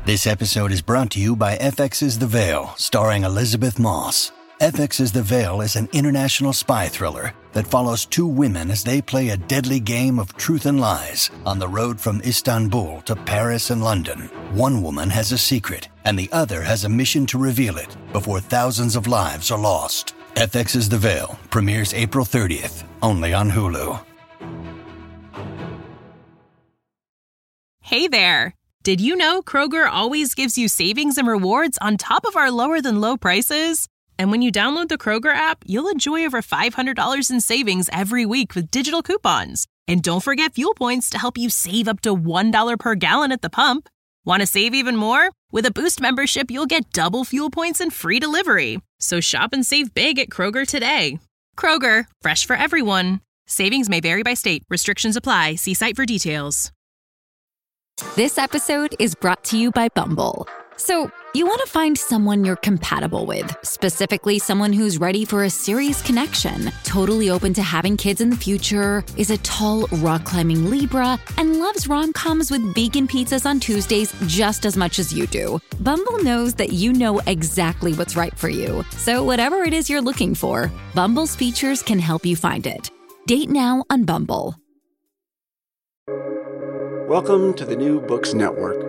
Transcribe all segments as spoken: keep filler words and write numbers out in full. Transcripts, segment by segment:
This episode is brought to you by F X's The Veil, starring Elizabeth Moss. F X's The Veil is an international spy thriller that follows two women as they play a deadly game of truth and lies on the road from Istanbul to Paris and London. One woman has a secret, and the other has a mission to reveal it before thousands of lives are lost. F X's The Veil premieres April thirtieth, only on Hulu. Hey there! Did you know Kroger always gives you savings and rewards on top of our lower-than-low prices? And when you download the Kroger app, you'll enjoy over five hundred dollars in savings every week with digital coupons. And don't forget fuel points to help you save up to one dollar per gallon at the pump. Want to save even more? With a Boost membership, you'll get double fuel points and free delivery. So shop and save big at Kroger today. Kroger, fresh for everyone. Savings may vary by state. Restrictions apply. See site for details. This episode is brought to you by Bumble. So, you want to find someone you're compatible with, specifically someone who's ready for a serious connection, totally open to having kids in the future, is a tall, rock-climbing Libra, and loves rom-coms with vegan pizzas on Tuesdays just as much as you do. Bumble knows that you know exactly what's right for you. So whatever it is you're looking for, Bumble's features can help you find it. Date now on Bumble. Welcome to the New Books Network.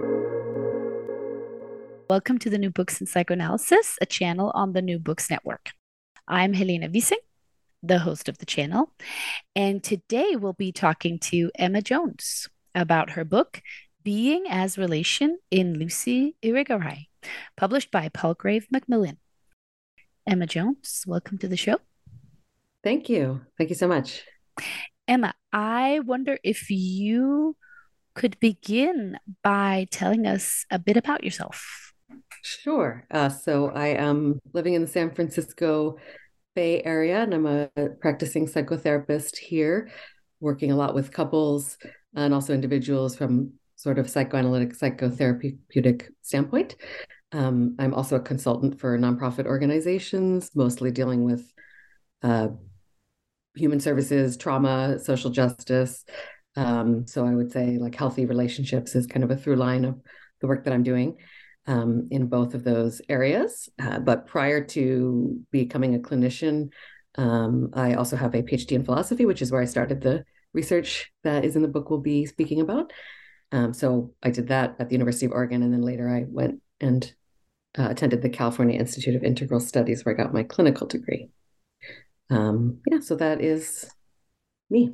Welcome to the New Books in Psychoanalysis, a channel on the New Books Network. I'm Helena Wiesing, the host of the channel, and today we'll be talking to Emma Jones about her book, Being as Relation in Lucy Irigaray, published by Palgrave Macmillan. Emma Jones, welcome to the show. Thank you. Thank you so much. Emma, I wonder if you could begin by telling us a bit about yourself. Sure. Uh, so I am living in the San Francisco Bay Area, and I'm a practicing psychotherapist here, working a lot with couples and also individuals from sort of psychoanalytic, psychotherapeutic standpoint. Um, I'm also a consultant for nonprofit organizations, mostly dealing with uh, human services, trauma, social justice. Um, so I would say like healthy relationships is kind of a through line of the work that I'm doing um, in both of those areas. Uh, but prior to becoming a clinician, um, I also have a PhD in philosophy, which is where I started the research that is in the book we'll be speaking about. Um, so I did that at the University of Oregon, and then later I went and uh, attended the California Institute of Integral Studies, where I got my clinical degree. Um, yeah, so that is me.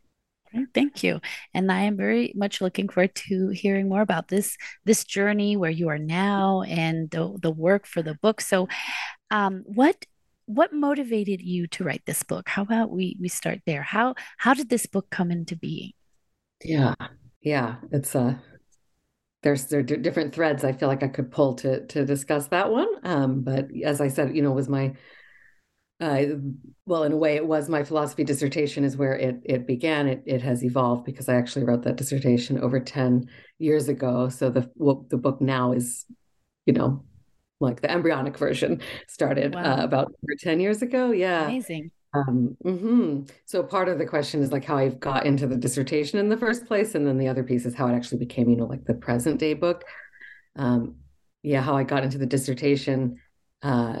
Thank you. And I am very much looking forward to hearing more about this, this journey where you are now and the, the work for the book. So um, what what motivated you to write this book? How about we we start there? How how did this book come into being? Yeah, yeah. It's uh there's there are different threads I feel like I could pull to to discuss that one. Um, but as I said, you know, it was my Uh, well, in a way, it was my philosophy dissertation is where it it began. It it has evolved because I actually wrote that dissertation over ten years ago. So the well, the book now is, you know, like the embryonic version started Wow. uh, about over ten years ago. Yeah. Amazing. Um, mm-hmm. So part of the question is like how I got into the dissertation in the first place. And then the other piece is how it actually became, you know, like the present day book. Um, yeah, how I got into the dissertation. Uh,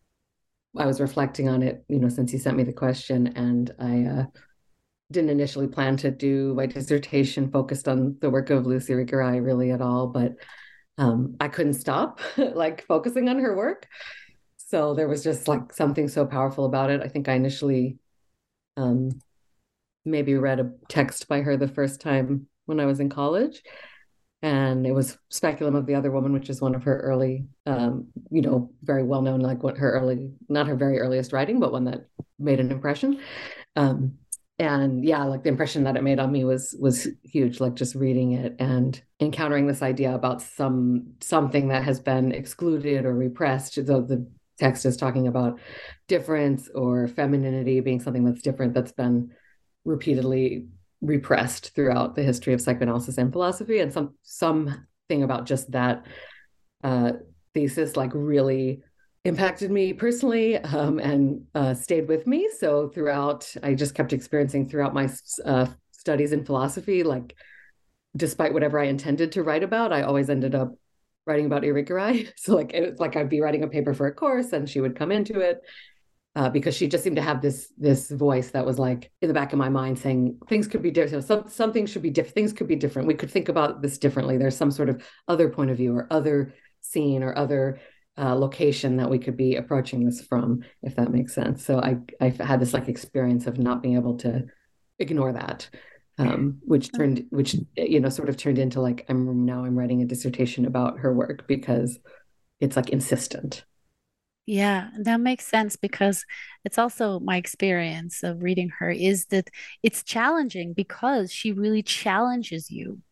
I was reflecting on it, you know, since you sent me the question, and I uh, didn't initially plan to do my dissertation focused on the work of Lucy Irigaray really at all, but um, I couldn't stop like focusing on her work. So there was just like something so powerful about it. I think I initially um, maybe read a text by her the first time when I was in college. And it was Speculum of the Other Woman, which is one of her early, um, you know, very well known, like what her early, not her very earliest writing, but one that made an impression. Um, and yeah, like the impression that it made on me was was huge. Like just reading it and encountering this idea about some something that has been excluded or repressed. So the text is talking about difference or femininity being something that's different, that's been repeatedly repressed throughout the history of psychoanalysis and philosophy, and some something about just that uh, thesis like really impacted me personally um, and uh, stayed with me. So throughout, I just kept experiencing throughout my uh, studies in philosophy, like despite whatever I intended to write about, I always ended up writing about Irigaray. So like it's like I'd be writing a paper for a course and she would come into it. Uh, because she just seemed to have this this voice that was like in the back of my mind saying things could be different. Some some things should be different. Things could be different. We could think about this differently. There's some sort of other point of view or other scene or other uh, location that we could be approaching this from, if that makes sense. So I I had this like experience of not being able to ignore that, um, which turned which you know sort of turned into like I'm now I'm writing a dissertation about her work because it's like insistent. Yeah, that makes sense because it's also my experience of reading her is that it's challenging because she really challenges you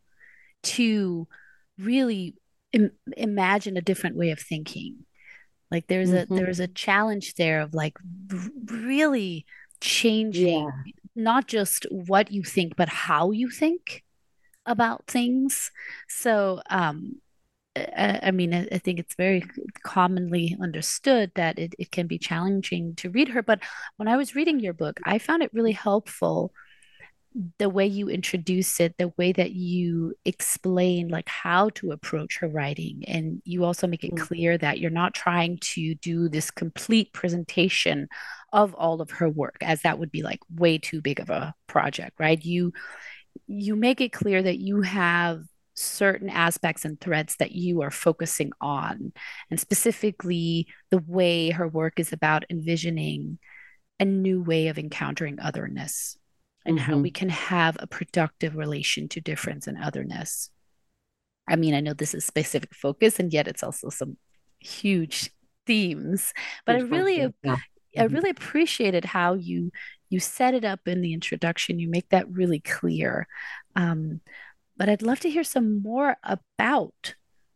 to really Im imagine a different way of thinking. Like there's a Mm-hmm. there's a challenge there of like r- really changing Yeah. not just what you think, but how you think about things. So, um, I, I mean, I, I think it's very commonly understood that it, it can be challenging to read her. But when I was reading your book, I found it really helpful the way you introduce it, the way that you explain like how to approach her writing. And you also make it clear that you're not trying to do this complete presentation of all of her work, as that would be like way too big of a project, right? You you make it clear that you have certain aspects and threads that you are focusing on, and specifically the way her work is about envisioning a new way of encountering otherness and how Mm-hmm. we can have a productive relation to difference and otherness. I mean, I know this is specific focus, and yet it's also some huge themes, but I Huge really question. Yeah. I Mm-hmm. really appreciated how you you set it up in the introduction. You make that really clear. Um, but I'd love to hear some more about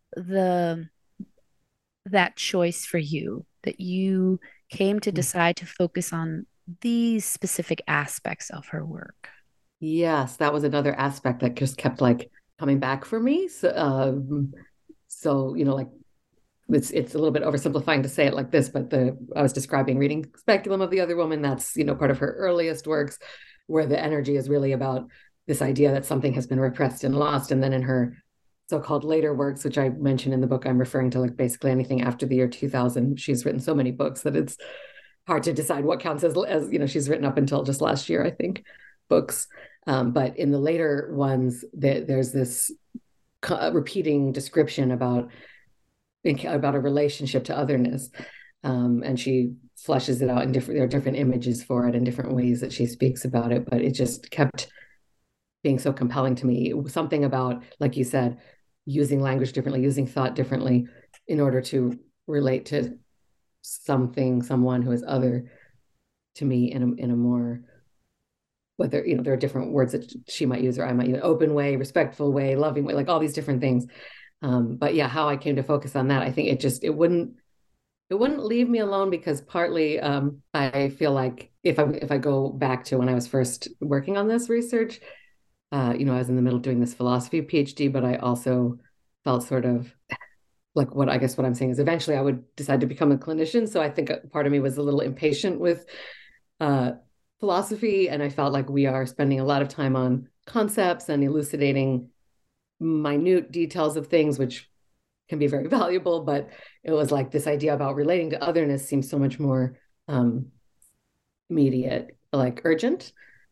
the that choice for you that you came to decide to focus on these specific aspects of her work. Yes, that was another aspect that just kept like coming back for me. So, um, so you know, like it's it's a little bit oversimplifying to say it like this, but the I was describing reading Speculum of the Other Woman. That's you know part of her earliest works, where the energy is really about this idea that something has been repressed and lost, and then in her so-called later works, which I mentioned in the book, I'm referring to like basically anything after the year two thousand. She's written so many books that it's hard to decide what counts as, as you know, she's written up until just last year, I think, books. Um, but in the later ones, there, there's this co- repeating description about about a relationship to otherness, um, and she fleshes it out in different. There are different images for it and different ways that she speaks about it. But it just kept being so compelling to me. Something about, like you said, using language differently, using thought differently in order to relate to something, someone who is other to me in a, in a more, whether, you know, there are different words that she might use or I might use, open way, respectful way, loving way, like all these different things. Um, but yeah, how I came to focus on that, I think it just, it wouldn't, it wouldn't leave me alone because partly um, I feel like if I, if I go back to when I was first working on this research, uh, you know, I was in the middle of doing this philosophy PhD, but I also felt sort of like what I guess what I'm saying is eventually I would decide to become a clinician. So I think part of me was a little impatient with uh, philosophy. And I felt like we are spending a lot of time on concepts and elucidating minute details of things, which can be very valuable. But it was like this idea about relating to otherness seems so much more um, immediate, like urgent.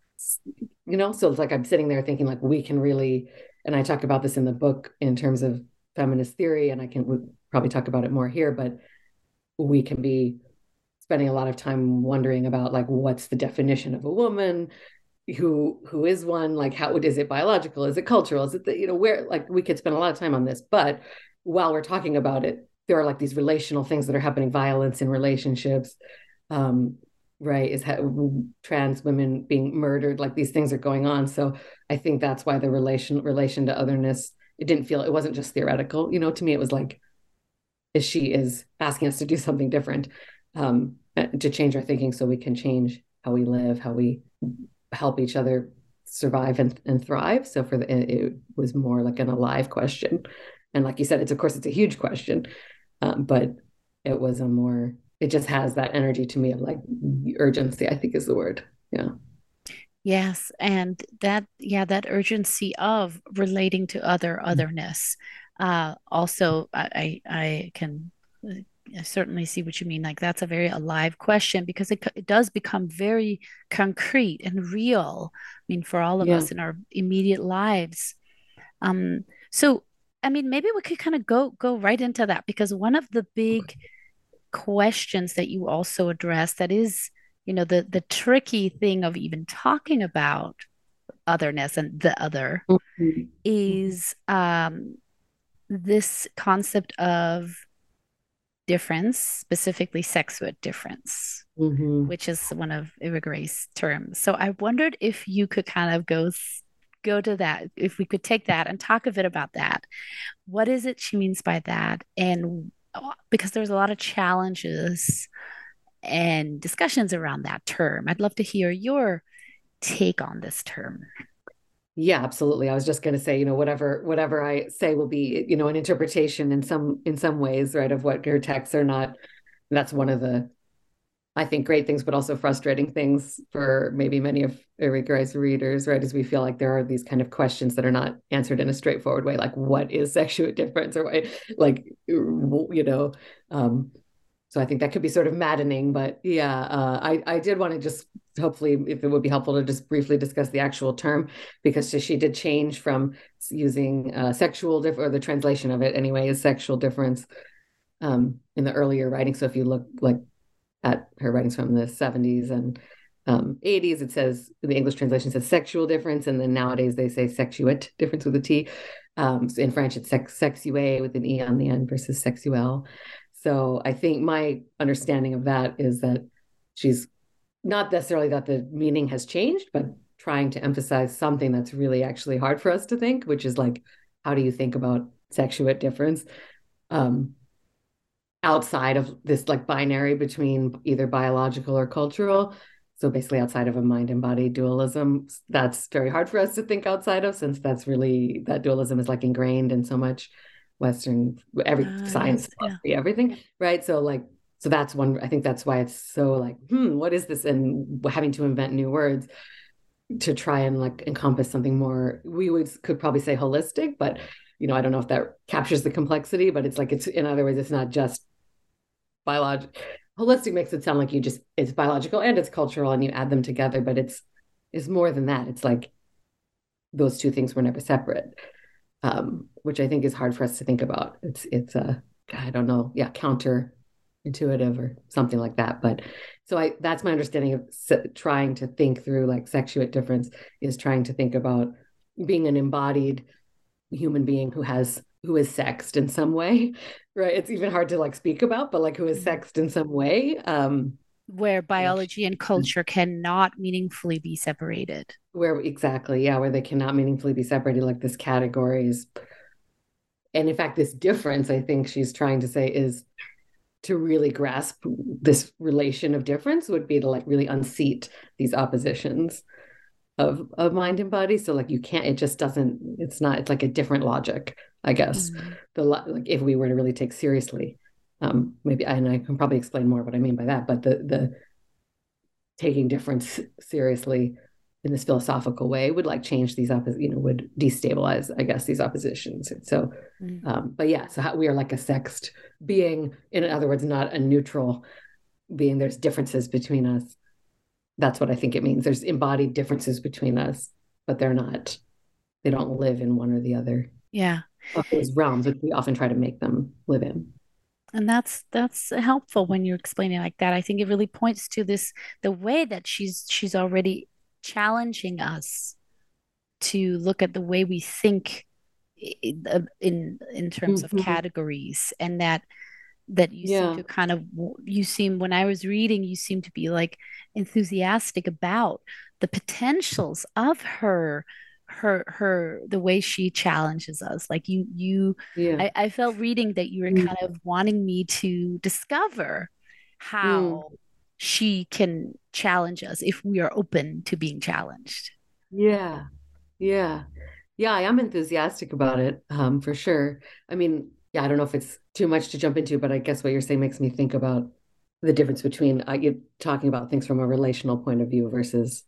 You know, so it's like I'm sitting there thinking like we can really, and I talk about this in the book in terms of feminist theory, and I can we'll probably talk about it more here, but we can be spending a lot of time wondering about like what's the definition of a woman, who who is one, like how is it biological, is it cultural, is it the, you know where like we could spend a lot of time on this, but while we're talking about it, there are like these relational things that are happening, violence in relationships, um, right, is how, trans women being murdered, like these things are going on. So I think that's why the relation relation to otherness, it didn't feel, it wasn't just theoretical, you know, to me it was like, is she is asking us to do something different, um, to change our thinking so we can change how we live, how we help each other survive and, and thrive. So for the, it was more like an alive question. And like you said, it's of course it's a huge question, um, but it was a more, it just has that energy to me of like urgency, I think is the word. Yeah. Yes, and that yeah, that urgency of relating to other otherness. Uh, also, I, I I can I certainly see what you mean. Like that's a very alive question because it it does become very concrete and real. I mean, for all of Yeah. us in our immediate lives. Um, so I mean, maybe we could kind of go go right into that because one of the big questions that you also address that is, you know, the the tricky thing of even talking about otherness and the other Mhm. is um, this concept of difference, specifically sexual difference, Mhm. which is one of Irigaray's terms. So I wondered if you could kind of go go to that, if we could take that and talk a bit about that. What is it she means by that? And uh, because there's a lot of challenges and discussions around that term, I'd love to hear your take on this term. Yeah, absolutely. I was just going to say, you know, whatever whatever I say will be, you know, an interpretation in some in some ways, right, of what her texts are not. That's one of the, I think, great things, but also frustrating things for maybe many of Irigaray's readers, right? As we feel like there are these kind of questions that are not answered in a straightforward way, like what is sexual difference, or what, like, you know, um, so I think that could be sort of maddening, but yeah, uh, I I did want to just hopefully, if it would be helpful to just briefly discuss the actual term, because she did change from using uh, sexual diff or the translation of it anyway is sexual difference um, in the earlier writing. So if you look like at her writings from the seventies and um, eighties, it says the English translation says sexual difference, and then nowadays they say sexuate difference with a T. Um, so in French, it's sex sexué with an E on the end versus sexuelle. So I think my understanding of that is that she's not necessarily that the meaning has changed, but trying to emphasize something that's really actually hard for us to think, which is like, how do you think about sexuate difference um, outside of this like binary between either biological or cultural? So basically outside of a mind and body dualism, that's very hard for us to think outside of, since that's really, that dualism is like ingrained in so much Western, every Uh, science, yes, yeah. philosophy, everything, right? So like, so that's one, I think that's why it's so like, hmm, what is this? And having to invent new words to try and like encompass something more, we would could probably say holistic, but you know, I don't know if that captures the complexity, but it's like, it's, in other words, it's not just biological. Holistic makes it sound like you just, it's biological and it's cultural and you add them together, but it's, it's more than that. It's like those two things were never separate. Um, which I think is hard for us to think about. It's it's a uh, I don't know, yeah, counterintuitive or something like that. But so I that's my understanding of se- trying to think through like sexuate difference is trying to think about being an embodied human being who has who is sexed in some way, right? It's even hard to like speak about, but like who is sexed in some way. Um, Where biology and culture cannot meaningfully be separated. Where exactly, yeah, where they cannot meaningfully be separated, like this categories. And in fact, this difference, I think she's trying to say, is to really grasp this relation of difference would be to like really unseat these oppositions of of mind and body. So like you can't, it just doesn't, it's not, it's like a different logic, I guess. Mm-hmm. The like if we were to really take seriously, um, maybe, and I can probably explain more what I mean by that, but the the taking difference seriously in this philosophical way would like change these oppos- you know, would destabilize, I guess, these oppositions. And so, mm-hmm. um, but yeah, so how, we are like a sexed being, in other words, not a neutral being. There's differences between us. That's what I think it means. There's embodied differences between us, but they're not, they don't live in one or the other. Yeah. Of those realms, which we often try to make them live in. And that's that's helpful when you're explaining like that. I think it really points to this, the way that she's she's already challenging us to look at the way we think in in, in terms mm-hmm. of categories, and that that you yeah. seem to kind of, you seem, when I was reading, you seem to be like enthusiastic about the potentials of her her her the way she challenges us. Like you you yeah. I, I felt reading that you were mm. kind of wanting me to discover how mm. she can challenge us if we are open to being challenged. Yeah. Yeah. Yeah, I am enthusiastic about it, um, for sure. I mean, yeah, I don't know if it's too much to jump into, but I guess what you're saying makes me think about the difference between uh, you talking about things from a relational point of view versus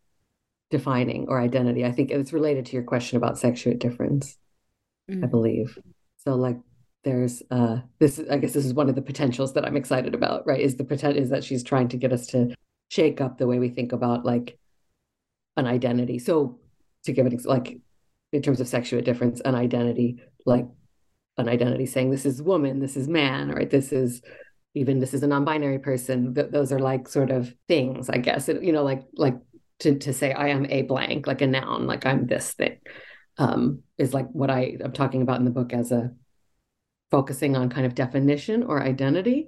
defining or identity. I think it's related to your question about sexuate difference, mm-hmm. I believe. So like there's uh this, I guess this is one of the potentials that I'm excited about, right? Is the potential is that she's trying to get us to shake up the way we think about like an identity. So to give it like in terms of sexual difference, an identity, like an identity saying this is woman, this is man, or this is even this is a non-binary person. Th- those are like sort of things, I guess. It, you know, like like to to say I am a blank, like a noun, like I'm this thing, um, is like what I am talking about in the book as a focusing on kind of definition or identity.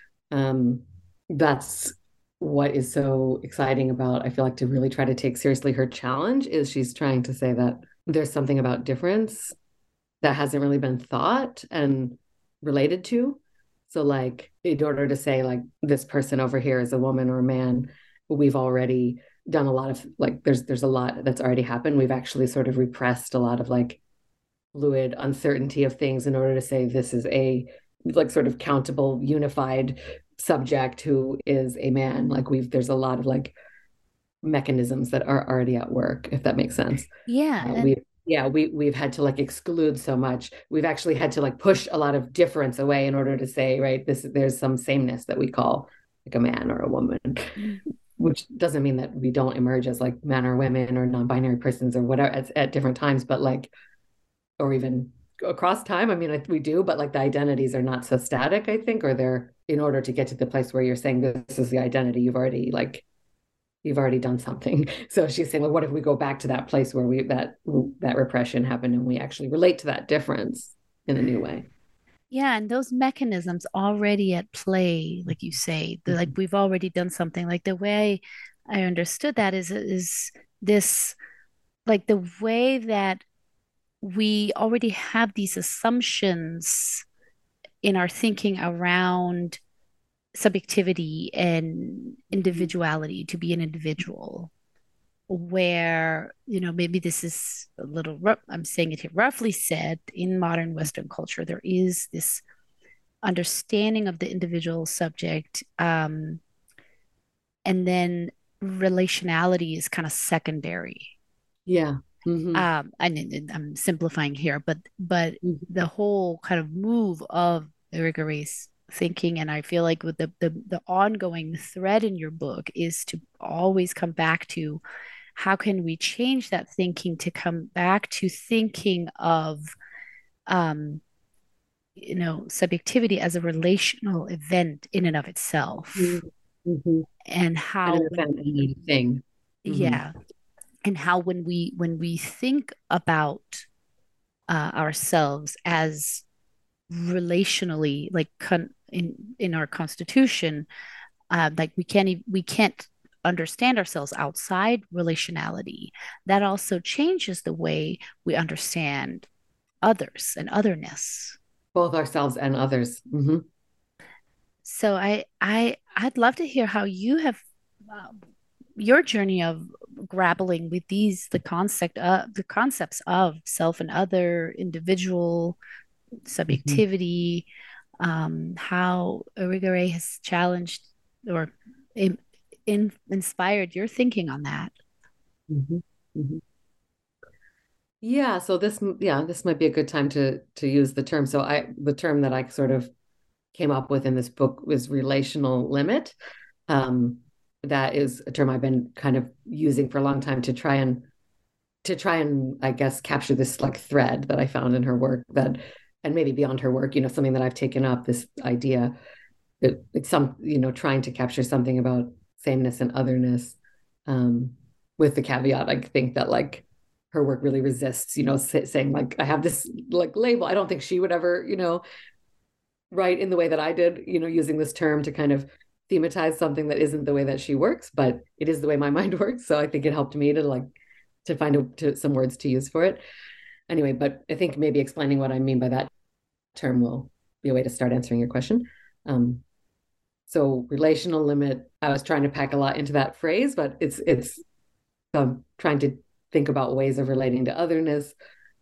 Um, that's what is so exciting about, I feel like, to really try to take seriously her challenge is she's trying to say that there's something about difference that hasn't really been thought and related to. So like in order to say like this person over here is a woman or a man, we've already done a lot of like there's there's a lot that's already happened. We've actually sort of repressed a lot of like fluid uncertainty of things in order to say this is a like sort of countable, unified subject who is a man. Like we've there's a lot of like mechanisms that are already at work, if that makes sense. Yeah. Uh, and- we yeah, we we've had to like exclude so much. We've actually had to like push a lot of difference away in order to say, right, this there's some sameness that we call like a man or a woman, which doesn't mean that we don't emerge as like men or women or non-binary persons or whatever at, at different times, but like, or even across time. I mean, I, we do, but like the identities are not so static, I think, or they're in order to get to the place where you're saying this is the identity, you've already like you've already done something. So she's saying, well, what if we go back to that place where we that that repression happened and we actually relate to that difference in a new way? Yeah, and those mechanisms already at play, like you say, the, like we've already done something. Like the way I understood that is is this like the way that we already have these assumptions in our thinking around subjectivity and individuality, to be an individual, where, you know, maybe this is a little rough, I'm saying it here, roughly said, in modern Western culture, there is this understanding of the individual subject, um, and then relationality is kind of secondary. Yeah. Mm-hmm. Um, and, and I'm simplifying here, but but Mhm. the whole kind of move of rigorous thinking, and I feel like with the, the the ongoing thread in your book is to always come back to how can we change that thinking to come back to thinking of um you know subjectivity as a relational event in and of itself, Mm-hmm. and And how an when, event and a thing. Mm-hmm. yeah, and how when we when we think about uh, ourselves as relationally, like con- in in our constitution, uh, like we can't e- we can't understand ourselves outside relationality. That also changes the way we understand others and otherness. Both ourselves and others. Mm-hmm. So I I I'd love to hear how you have um, your journey of grappling with these the concept of the concepts of self and other, individual, Mm-hmm. subjectivity, um, how Irigare has challenged or in, in, inspired your thinking on that. Mm-hmm. Mm-hmm. Yeah, so this yeah, this might be a good time to to use the term. So I the term that I sort of came up with in this book was relational limit. Um, that is a term I've been kind of using for a long time to try and to try and I guess capture this like thread that I found in her work, that and maybe beyond her work, you know, something that I've taken up, this idea that it's some, you know, trying to capture something about sameness and otherness, um, with the caveat, I think that like her work really resists, you know, say, saying like, I have this like label. I don't think she would ever, you know, write in the way that I did, you know, using this term to kind of thematize something that isn't the way that she works, but it is the way my mind works. So I think it helped me to like, to find a, to, some words to use for it. Anyway, but I think maybe explaining what I mean by that term will be a way to start answering your question. Um, so relational limit, I was trying to pack a lot into that phrase, but it's, it's um, trying to think about ways of relating to otherness.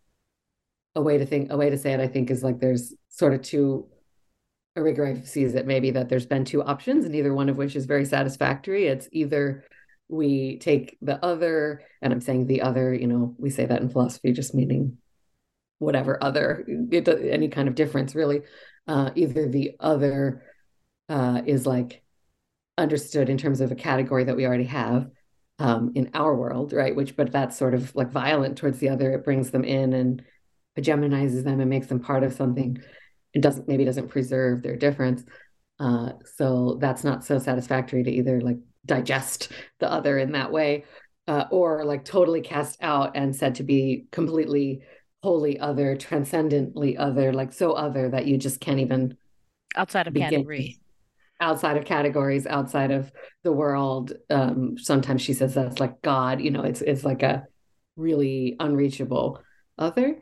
A way to think, a way to say it, I think, is like there's sort of two, Irigare sees it maybe that there's been two options, and neither one of which is very satisfactory. It's either we take the other, and I'm saying the other, you know, we say that in philosophy, just meaning whatever other, it, any kind of difference really. Uh, either the other uh, is like understood in terms of a category that we already have um, in our world, right? Which, but that's sort of like violent towards the other. It brings them in and hegemonizes them and makes them part of something. It doesn't, maybe doesn't preserve their difference. Uh, so that's not so satisfactory to either like digest the other in that way, uh, or like totally cast out and said to be completely wholly other, transcendently other, like so other that you just can't even outside of begin, category, outside of categories, outside of the world. Um, sometimes she says that's like God, you know, it's it's like a really unreachable other.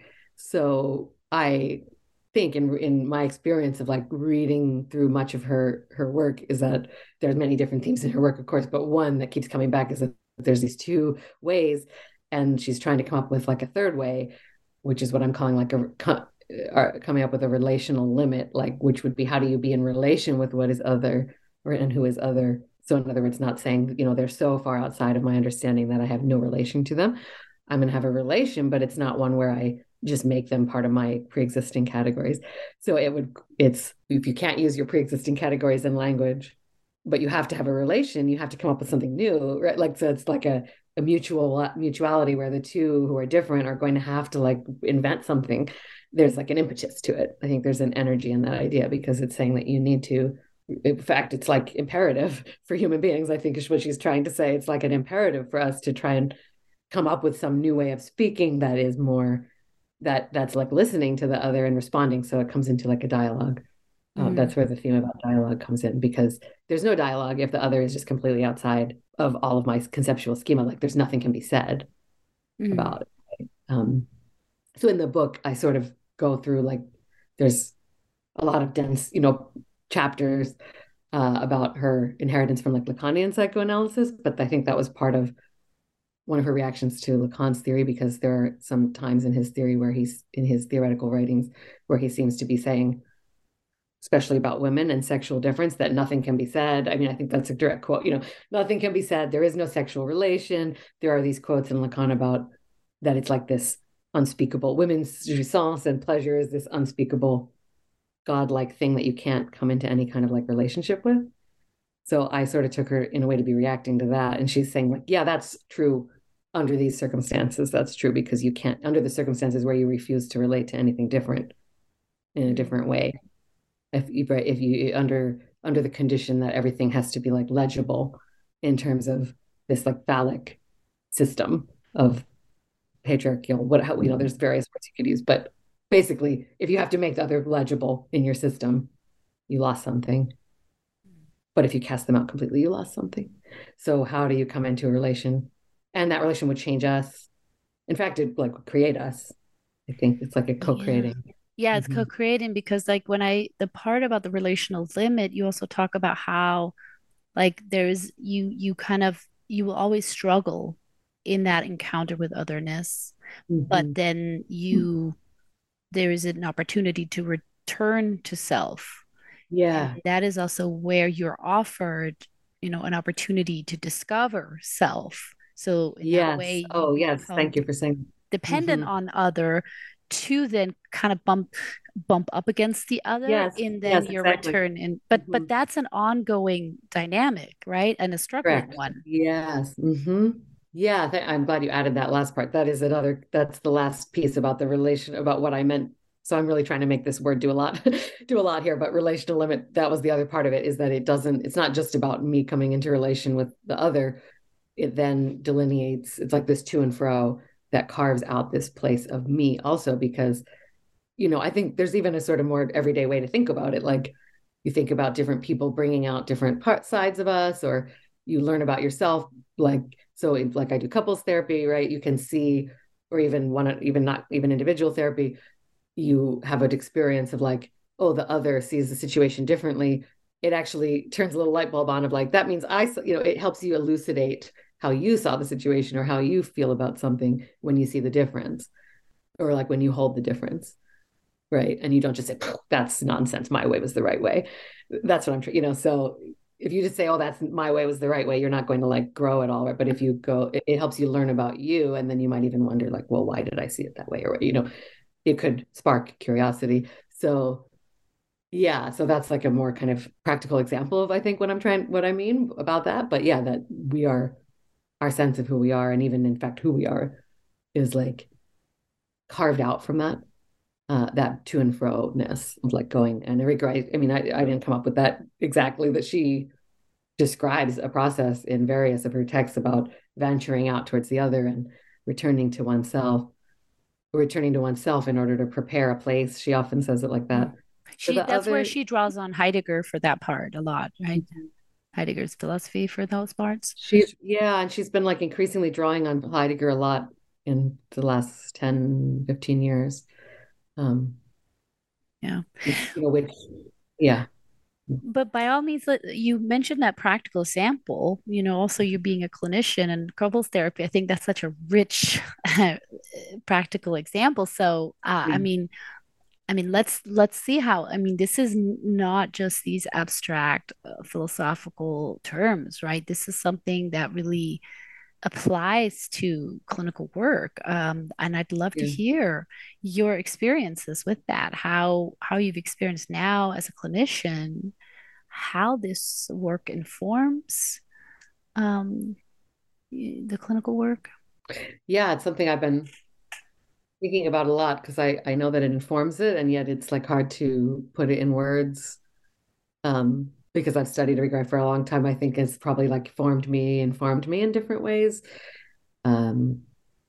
So I think in in my experience of like reading through much of her her work is that there's many different themes in her work, of course, but one that keeps coming back is that there's these two ways, and she's trying to come up with like a third way, which is what I'm calling like a uh, coming up with a relational limit, like which would be how do you be in relation with what is other, or and who is other. So in other words, not saying, you know, they're so far outside of my understanding that I have no relation to them. I'm going to have a relation, but it's not one where I just make them part of my pre-existing categories. So it would, it's, if you can't use your pre-existing categories in language, but you have to have a relation, you have to come up with something new, right? Like, so it's like a, a mutual mutuality where the two who are different are going to have to like invent something. There's like an impetus to it. I think there's an energy in that idea because it's saying that you need to, in fact, it's like imperative for human beings, I think is what she's trying to say. It's like an imperative for us to try and come up with some new way of speaking that is more, that that's like listening to the other and responding. So it comes into like a dialogue. Mm-hmm. Um, that's where the theme about dialogue comes in, because there's no dialogue if the other is just completely outside of all of my conceptual schema. Like there's nothing can be said mm-hmm. about it. Right? Um, so in the book, I sort of go through like, there's a lot of dense, you know, chapters uh, about her inheritance from like Lacanian psychoanalysis. But I think that was part of one of her reactions to Lacan's theory, because there are some times in his theory where he's, in his theoretical writings, where he seems to be saying, especially about women and sexual difference, that nothing can be said. I mean, I think that's a direct quote, you know, nothing can be said. There is no sexual relation. There are these quotes in Lacan about that it's like this unspeakable, women's jouissance and pleasure is this unspeakable, godlike thing that you can't come into any kind of like relationship with. So I sort of took her in a way to be reacting to that. And she's saying like, yeah, that's true under these circumstances. That's true because you can't, under the circumstances where you refuse to relate to anything different in a different way. If you, if you under under the condition that everything has to be like legible in terms of this like phallic system of patriarchal, what, how, you know, there's various words you could use, but basically, if you have to make the other legible in your system, you lost something. But if you cast them out completely, you lost something. So how do you come into a relation? And that relation would change us. In fact, it like would create us. I think it's like a co-creating. Yeah. Yeah, it's mm-hmm. co-creating, because like when I, the part about the relational limit, you also talk about how like there's, you, you kind of, you will always struggle in that encounter with otherness, mm-hmm. but then you, mm-hmm. there is an opportunity to return to self. Yeah. And that is also where you're offered, you know, an opportunity to discover self. So in yes. that way, oh yes, thank you for saying dependent mm-hmm. on other, to then kind of bump bump up against the other yes. in then yes, your exactly. return in. But mm-hmm. but that's an ongoing dynamic, right? And a struggling Correct. one. Yes. Mm-hmm. Yeah, th- I'm glad you added that last part. That is another, that's the last piece about the relation, about what I meant. So I'm really trying to make this word do a lot, do a lot here, but relational limit, that was the other part of it, is that it doesn't, it's not just about me coming into relation with the other. It then delineates, it's like this to and fro that carves out this place of me also, because, you know, I think there's even a sort of more everyday way to think about it. Like you think about different people bringing out different part sides of us, or you learn about yourself. Like, so like I do couples therapy, right? You can see, or even one, even not even individual therapy, you have an experience of like, oh, the other sees the situation differently. It actually turns a little light bulb on of like, that means I, you know, it helps you elucidate how you saw the situation or how you feel about something when you see the difference, or like when you hold the difference, right? And you don't just say, that's nonsense, my way was the right way. That's what I'm trying, you know, so if you just say, oh, that's my way was the right way, you're not going to like grow at all, right? But if you go, it, it helps you learn about you, and then you might even wonder like, well, why did I see it that way? Or, you know, it could spark curiosity. So yeah, so that's like a more kind of practical example of, I think, what I'm trying, what I mean about that. But yeah, that we are, our sense of who we are, and even in fact who we are, is like carved out from that, uh, that to and fro-ness of like going. And Erika, I, I mean, I, I didn't come up with that exactly, that she describes a process in various of her texts about venturing out towards the other and returning to oneself, returning to oneself in order to prepare a place. She often says it like that. She that's other... where she draws on Heidegger for that part a lot, right? Mm-hmm. Heidegger's philosophy for those parts. She's yeah, and she's been like increasingly drawing on Heidegger a lot in the last ten, fifteen years. Um, yeah. You know, which, yeah. But by all means, you mentioned that practical sample, you know, also you being a clinician and couples therapy. I think that's such a rich practical example. So, uh, mm-hmm. I mean, I mean, let's let's see how, I mean, this is not just these abstract uh, philosophical terms, right? This is something that really applies to clinical work. Um, and I'd love yeah. to hear your experiences with that, how how you've experienced now as a clinician, how this work informs um, the clinical work. Yeah, it's something I've been thinking about a lot, because I, I know that it informs it, and yet it's like hard to put it in words. Um, because I've studied Erika for a long time, I think it's probably like formed me, informed me in different ways. Um,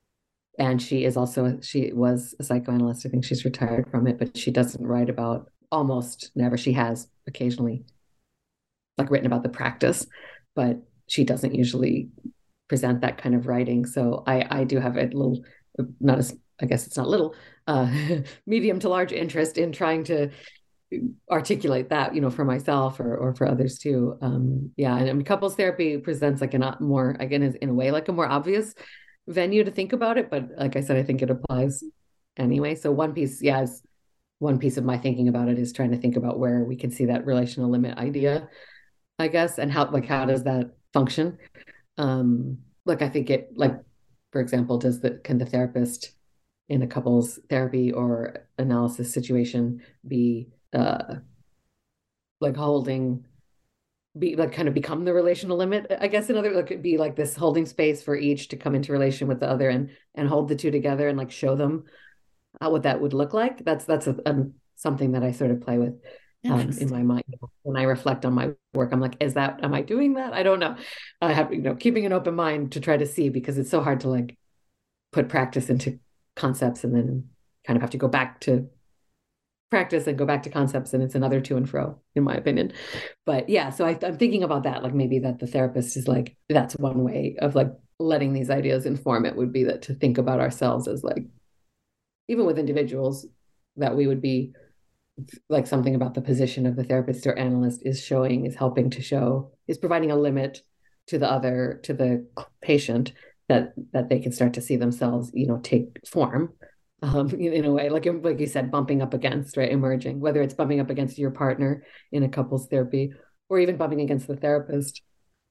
and she is also, she was a psychoanalyst. I think she's retired from it, but she doesn't write about, almost never. She has occasionally like written about the practice, but she doesn't usually present that kind of writing. So I, I do have a little, not as, I guess it's not little, uh, medium to large interest in trying to articulate that, you know, for myself or or for others too. Um, yeah, and I mean, couples therapy presents like a more, again, in a way, like a more obvious venue to think about it. But like I said, I think it applies anyway. So one piece, yeah, is one piece of my thinking about it is trying to think about where we can see that relational limit idea, I guess, and how, like, how does that function? Um, like, I think it, like, for example, does the, can the therapist in a couples therapy or analysis situation be uh like holding, be like kind of become the relational limit, I guess. Another, like, could be like this holding space for each to come into relation with the other and and hold the two together and like show them how, what that would look like. That's that's a, a, something that I sort of play with um, in my mind when I reflect on my work. I'm like, is that, am I doing that? I don't know. I have, you know, keeping an open mind to try to see, because it's so hard to like put practice into concepts and then kind of have to go back to practice and go back to concepts, and it's another to and fro, in my opinion. But yeah, so I, I'm thinking about that, like maybe that the therapist is like, that's one way of like letting these ideas inform it, would be that to think about ourselves as like, even with individuals, that we would be like, something about the position of the therapist or analyst is showing, is helping to show, is providing a limit to the other, to the patient, that that they can start to see themselves, you know, take form. Um, in a way, like like you said, bumping up against, right, emerging, whether it's bumping up against your partner in a couples therapy, or even bumping against the therapist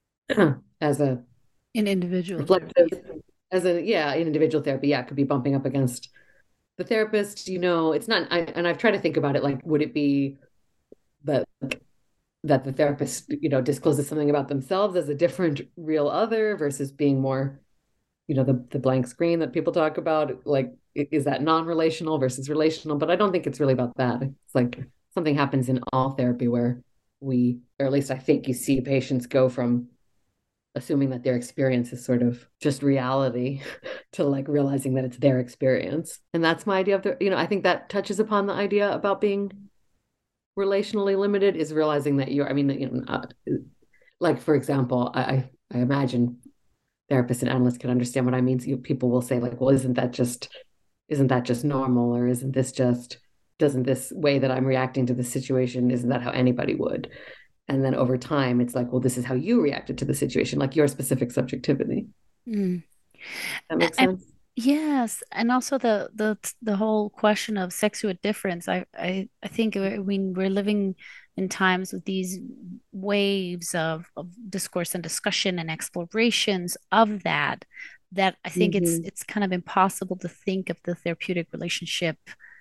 as a an individual reflective, as a yeah, in individual therapy, yeah, it could be bumping up against the therapist. You know, it's not. I, and I've tried to think about it, like, would it be that that the therapist, you know, discloses something about themselves as a different real other versus being more, you know, the the blank screen that people talk about, like, is that non-relational versus relational? But I don't think it's really about that. It's like something happens in all therapy where we, or at least I think you see patients go from assuming that their experience is sort of just reality to like realizing that it's their experience. And that's my idea of the, you know, I think that touches upon the idea about being relationally limited, is realizing that you're, I mean, you know, uh, like, for example, I, I imagine therapists and analysts can understand what I mean. So you, people will say like, well, isn't that just, isn't that just normal? Or isn't this just, doesn't this way that I'm reacting to the situation, isn't that how anybody would? And then over time, it's like, well, this is how you reacted to the situation, like your specific subjectivity. Mm. That makes And, sense? yes, and also the the the whole question of sexual difference. I I I think we're, when we're living in times with these waves of of discourse and discussion and explorations of that, that I think it's Mhm. it's kind of impossible to think of the therapeutic relationship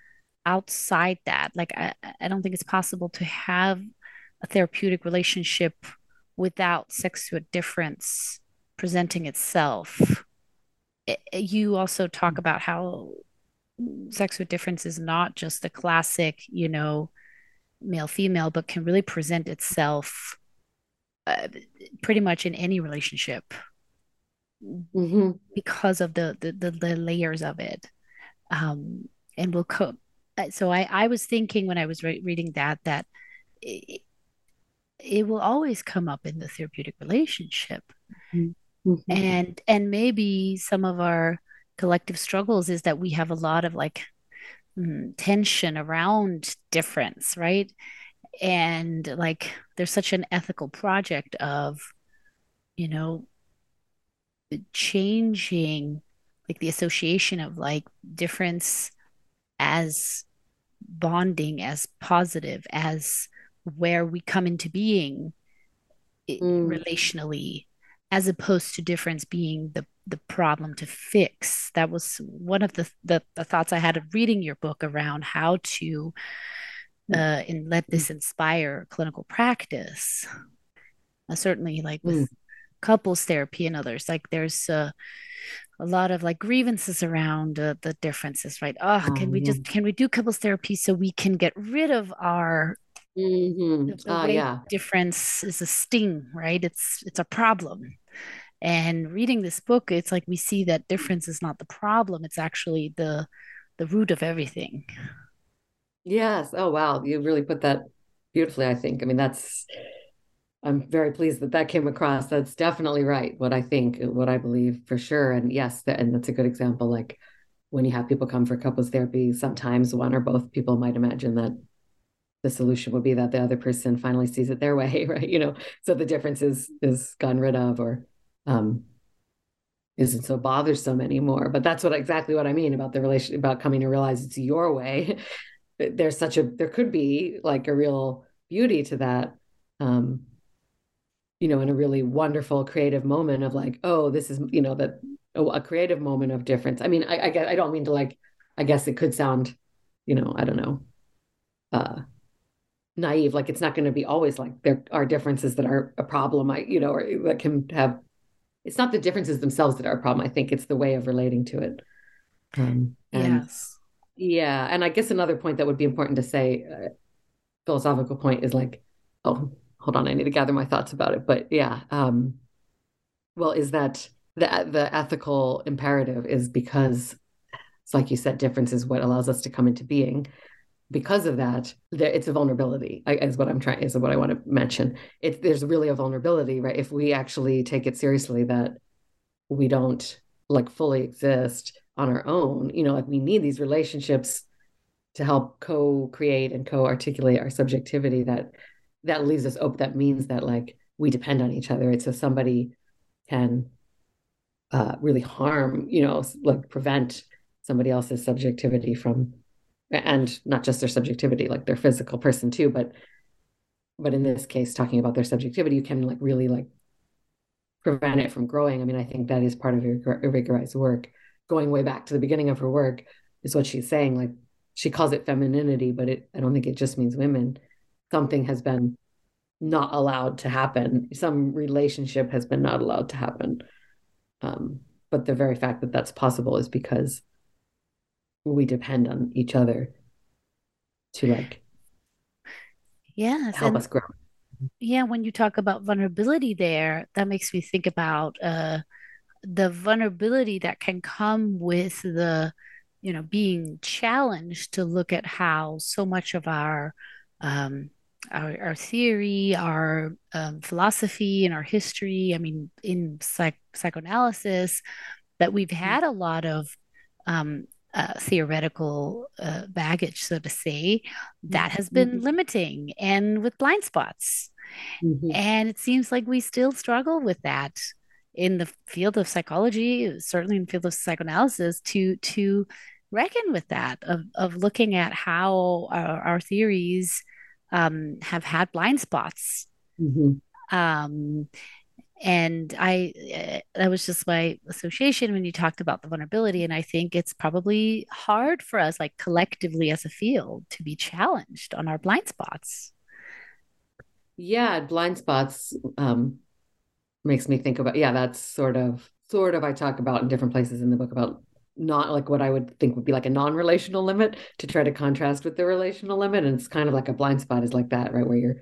outside that. Like, I, I don't think it's possible to have a therapeutic relationship without sex with difference presenting itself. It, you also talk about how sex with difference is not just the classic, you know, male female, but can really present itself uh, pretty much in any relationship Mm-hmm. because of the the, the, the layers of it. Um, and we'll co- uh, so I, I was thinking when I was re- reading that that it, it will always come up in the therapeutic relationship. Mm-hmm. And and maybe some of our collective struggles is that we have a lot of like mm, tension around difference, right? And like there's such an ethical project of, you know, changing like the association of like difference as bonding, as positive, as where we come into being Mm. relationally, as opposed to difference being the the problem to fix. That was one of the the, the thoughts I had of reading your book around how to uh, and let this inspire clinical practice. Uh, certainly, like with Mm. couples therapy and others, like there's uh, a lot of like grievances around uh, the differences, right? Oh, can Oh, we yeah. just can we do couples therapy so we can get rid of our Mm-hmm. the, the Ah, way yeah. difference is a sting, right? It's it's a problem. And reading this book, it's like we see that difference is not the problem; it's actually the the root of everything. Yes. Oh, wow. You really put that beautifully, I think. I mean, that's, I'm very pleased that that came across. That's definitely right. What I think, what I believe for sure. And yes, that, and that's a good example. Like when you have people come for couples therapy, sometimes one or both people might imagine that the solution would be that the other person finally sees it their way, right? You know, so the difference is is gone rid of, or um, isn't so bothersome anymore. But that's what exactly what I mean about the relation, about coming to realize it's your way. There's such a, there could be like a real beauty to that, um, you know, in a really wonderful creative moment of like, oh, this is, you know, that oh, a creative moment of difference. I mean, I, I guess I don't mean to like, I guess it could sound, you know, I don't know, uh, naive. Like it's not going to be always like there are differences that are a problem. I, you know, or that can have. It's not the differences themselves that are a problem. I think it's the way of relating to it. Um, and Yes. yeah, and I guess another point that would be important to say, uh, philosophical point is like, oh, hold on, I need to gather my thoughts about it. But yeah, um, well, is that the the ethical imperative is because it's like you said, difference is what allows us to come into being. Because of that, there, it's a vulnerability, is what I'm trying, is what I want to mention. It, there's really a vulnerability, right? If we actually take it seriously that we don't like fully exist on our own, you know, like we need these relationships to help co-create and co-articulate our subjectivity, that that leaves us open. That means that like we depend on each other. It's so somebody can uh, really harm, you know, like prevent somebody else's subjectivity from, and not just their subjectivity, like their physical person too, but but in this case, talking about their subjectivity, you can like really like prevent it from growing. I mean, I think that is part of Irigarai's work. Going way back to the beginning of her work is what she's saying. Like she calls it femininity, but it I don't think it just means women. Something has been not allowed to happen. Some relationship has been not allowed to happen. Um, but the very fact that that's possible is because we depend on each other to like Yes. help And us grow. yeah, when you talk about vulnerability there, that makes me think about uh, the vulnerability that can come with the, you know, being challenged to look at how so much of our um, our, our theory, our um, philosophy, and our history. I mean, in psych psychoanalysis, that we've had a lot of um, uh, theoretical uh, baggage, so to say, that has been Mm-hmm. limiting and with blind spots. Mm-hmm. And it seems like we still struggle with that in the field of psychology, certainly in the field of psychoanalysis, to to reckon with that, of of looking at how our, our theories um, have had blind spots. Mm-hmm. Um, And I, uh, that was just my association when you talked about the vulnerability. And I think it's probably hard for us, like collectively as a field, to be challenged on our blind spots. Yeah, blind spots um, makes me think about, yeah, that's sort of, sort of, I talk about in different places in the book about not like what I would think would be like a non-relational limit to try to contrast with the relational limit. And it's kind of like a blind spot is like that, right? Where you're,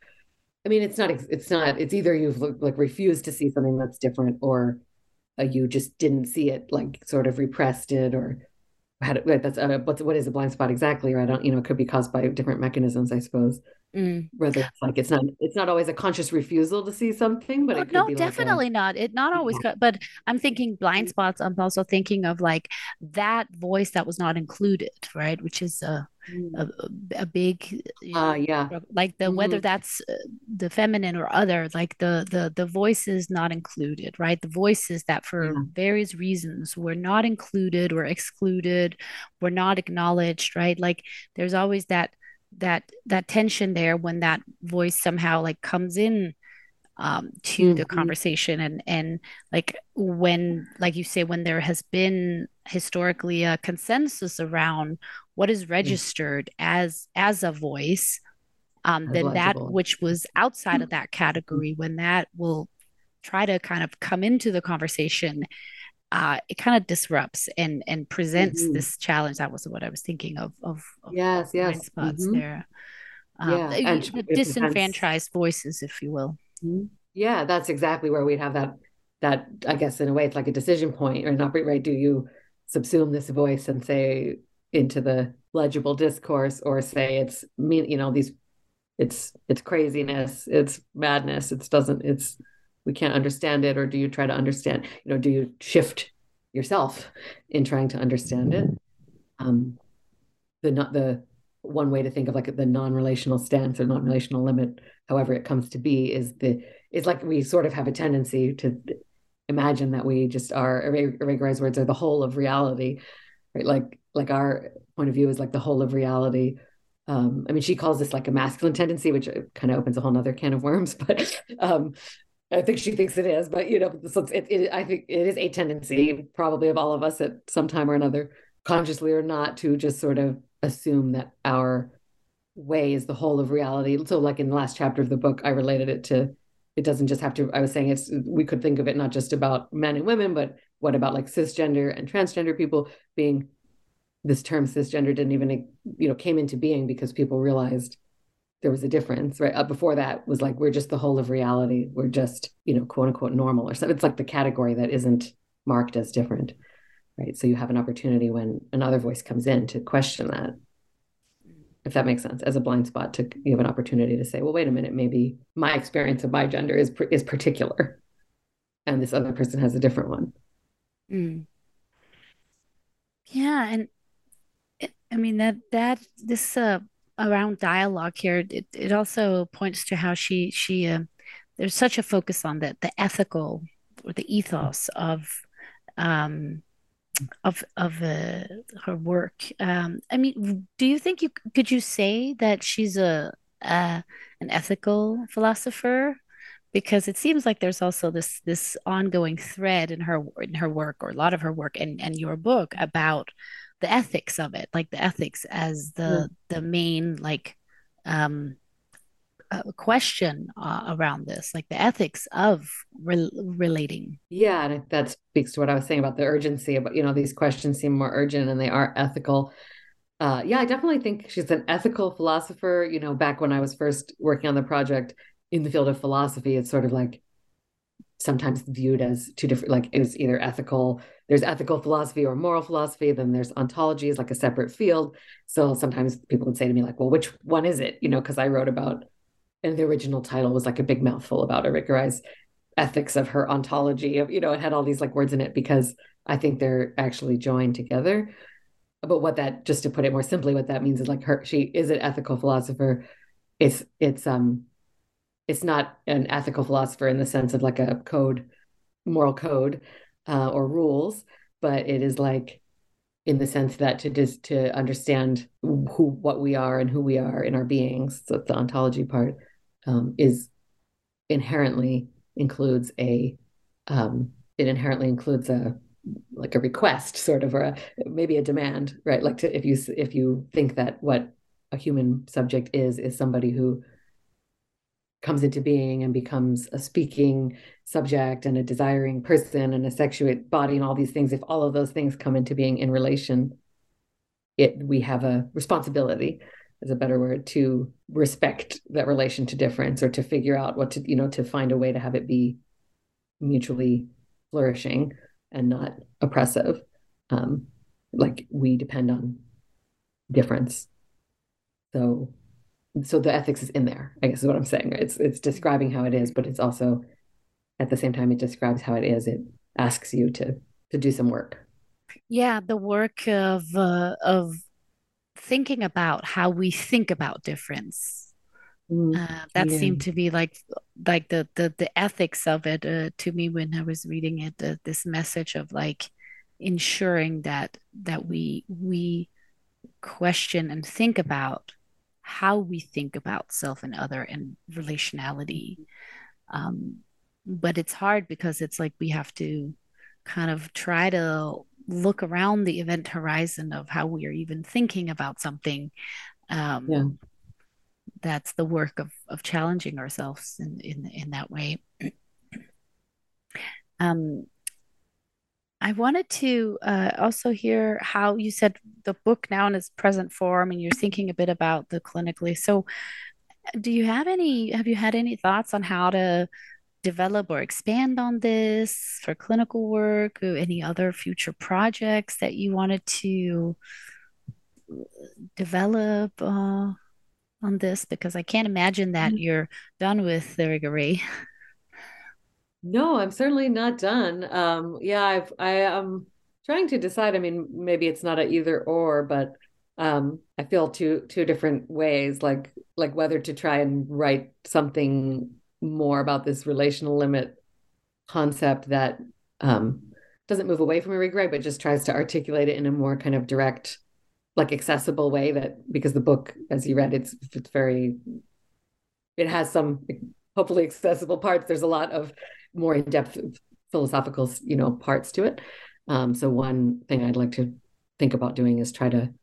I mean, it's not, it's not, it's either you've like refused to see something that's different, or uh, you just didn't see it, like sort of repressed it, or had it, that's, uh, what's, what is a blind spot exactly? Right. I don't, you know, it could be caused by different mechanisms, I suppose. Mm. Whether it's like, it's not, it's not always a conscious refusal to see something, but Oh, it could no, be like a, definitely not. It not always, yeah. co- but I'm thinking blind spots. I'm also thinking of like that voice that was not included, right? Which is a a, a big, you Uh, know, yeah. like the whether Mhm. that's uh, the feminine or other, like the the the voices not included, right? The voices that for Yeah. various reasons were not included or excluded, were not acknowledged, right? Like there's always that that that tension there when that voice somehow like comes in um, to the Mhm. conversation, and and like when, like you say, when there has been historically a consensus around what is Yeah. registered as as a voice, um, As then that legible. which was outside of that category, when that will try to kind of come into the conversation, uh, it kind of disrupts and and presents Mhm. this challenge. That was what I was thinking of of, of, of Yes, blind yes. spots Hmm. there, um, Yeah. And the, the it depends. disenfranchised voices, if you will. Mhm. Yeah, that's exactly where we'd have that, that, I guess in a way, it's like a decision point, or not, right? Do you subsume this voice and say into the legible discourse, or say it's mean, you know, these, it's, it's craziness, it's madness, it's doesn't, it's, we can't understand it, or do you try to understand, you know, do you shift yourself in trying to understand it? Um, the not the one way to think of like the non-relational stance or non-relational limit, however it comes to be, is the is like we sort of have a tendency to imagine that we just are, Iraga words are the whole of reality, right? Like like our point of view is like the whole of reality. Um, I mean, she calls this like a masculine tendency, which kind of opens a whole nother can of worms, but um, I think she thinks it is. But you know, so it, it, I think it is a tendency, probably of all of us at some time or another, consciously or not, to just sort of assume that our way is the whole of reality. So, like in the last chapter of the book, I related it to, it doesn't just have to, I was saying it's, we could think of it not just about men and women, but what about like cisgender and transgender people being, this term cisgender didn't even, you know, came into being because people realized there was a difference, right? Uh, before that was like, we're just the whole of reality. We're just, you know, quote unquote normal or something. It's like the category that isn't marked as different, right? So you have an opportunity when another voice comes in to question that, if that makes sense, as a blind spot, to you have an opportunity to say, well, wait a minute, maybe my experience of my gender is is particular, and this other person has a different one. Mm. Yeah, and it, I mean that that this uh around dialogue here, it, it also points to how she she uh, there's such a focus on the the ethical or the ethos of um of of uh, her work. Um, I mean, do you think you could you say that she's a, a an ethical philosopher? Because it seems like there's also this this ongoing thread in her in her work, or a lot of her work, and and your book, about the ethics of it, like the ethics as Yeah. the the main like um uh, question uh, around this, like the ethics of rel relating. Yeah, and that speaks to what I was saying about the urgency. About, you know, these questions seem more urgent and they are ethical. Uh, yeah, I definitely think she's an ethical philosopher. You know, back when I was first working on the project in the field of philosophy, it's sort of like sometimes viewed as two different, like it's either ethical, there's ethical philosophy or moral philosophy, then there's ontology is like a separate field. So sometimes people would say to me like, well, which one is it? You know, because I wrote about, and the original title was like a big mouthful about Irigaray ethics of her ontology of, you know, it had all these like words in it because I think they're actually joined together. But what that, just to put it more simply, what that means is like her, she is an ethical philosopher. It's, it's, um, it's not an ethical philosopher in the sense of like a code, moral code, uh, or rules, but it is like in the sense that to just to understand who, what we are and who we are in our beings. So the ontology part, um, is inherently includes a um, it inherently includes a like a request sort of, or a, maybe a demand, right? Like to, if you if you think that what a human subject is is somebody who comes into being and becomes a speaking subject and a desiring person and a sexuate body and all these things, if all of those things come into being in relation, it we have a responsibility, is a better word, to respect that relation to difference, or to figure out what to, you know, to find a way to have it be mutually flourishing and not oppressive. Um, like we depend on difference. So so the ethics is in there, I guess is what I'm saying. It's it's describing how it is, but it's also at the same time it describes how it is. It asks you to to do some work. Yeah, the work of uh, of thinking about how we think about difference. Mm, Uh, that yeah. seemed to be like like the the the ethics of it uh, to me when I was reading it. Uh, this message of like ensuring that that we we question and think about how we think about self and other and relationality. Um, but it's hard because it's like we have to kind of try to look around the event horizon of how we are even thinking about something. Um, Yeah. that's the work of of challenging ourselves in in in that way. Um, I wanted to uh, also hear how you said the book now in its present form, and you're thinking a bit about the clinically. So, do you have any? Have you had any thoughts on how to develop or expand on this for clinical work, or any other future projects that you wanted to develop uh, on this? Because I can't imagine that you're done with the Irigaray. No, I'm certainly not done. Um, yeah, I've I am trying to decide. I mean, maybe it's not a either or, but um, I feel two two different ways, like like whether to try and write something more about this relational limit concept that um, doesn't move away from a regret, but just tries to articulate it in a more kind of direct, like accessible way. That because the book, as you read, it's it's very, it has some hopefully accessible parts. There's a lot of more in-depth philosophical, you know, parts to it. Um, so one thing I'd like to think about doing is try to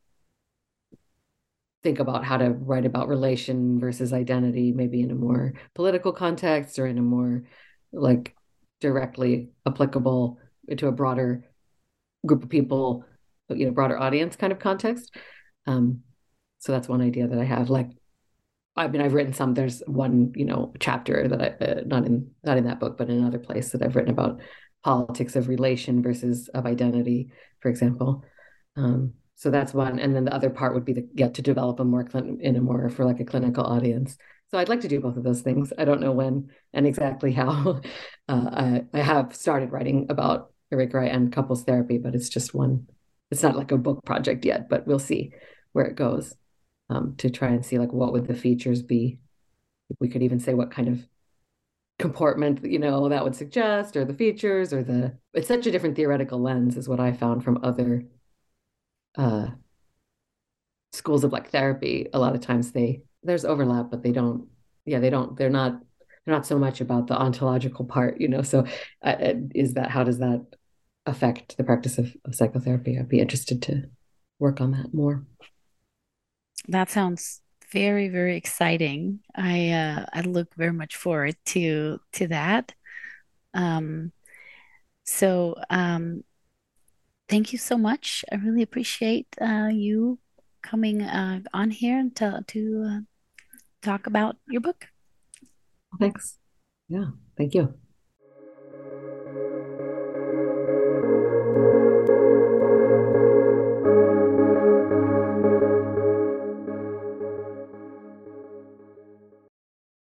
think about how to write about relation versus identity, maybe in a more political context or in a more like directly applicable to a broader group of people, you know, broader audience kind of context. Um, so that's one idea that I have. Like, I mean, I've written some. There's one, you know, chapter that I uh, not in not in that book, but in another place that I've written about politics of relation versus of identity, for example. Um, so that's one, and then the other part would be the yeah to develop a more clin- in a more for like a clinical audience. So I'd like to do both of those things. I don't know when and exactly how. Uh, I I have started writing about Irigaray and couples therapy, but it's just one. It's not like a book project yet, but we'll see where it goes. Um, to try and see like what would the features be, if we could even say what kind of comportment, you know, that would suggest, or the features, or the it's such a different theoretical lens is what I found from other uh schools of like therapy. A lot of times they there's overlap, but they don't yeah they don't they're not they're not so much about the ontological part, you know. So uh, is that how does that affect the practice of, of psychotherapy? I'd be interested to work on that more. That sounds very, very exciting. I uh, I look very much forward to to that. Um, so um, thank you so much. I really appreciate uh, you coming uh, on here to to uh, talk about your book. Thanks. Yeah, thank you.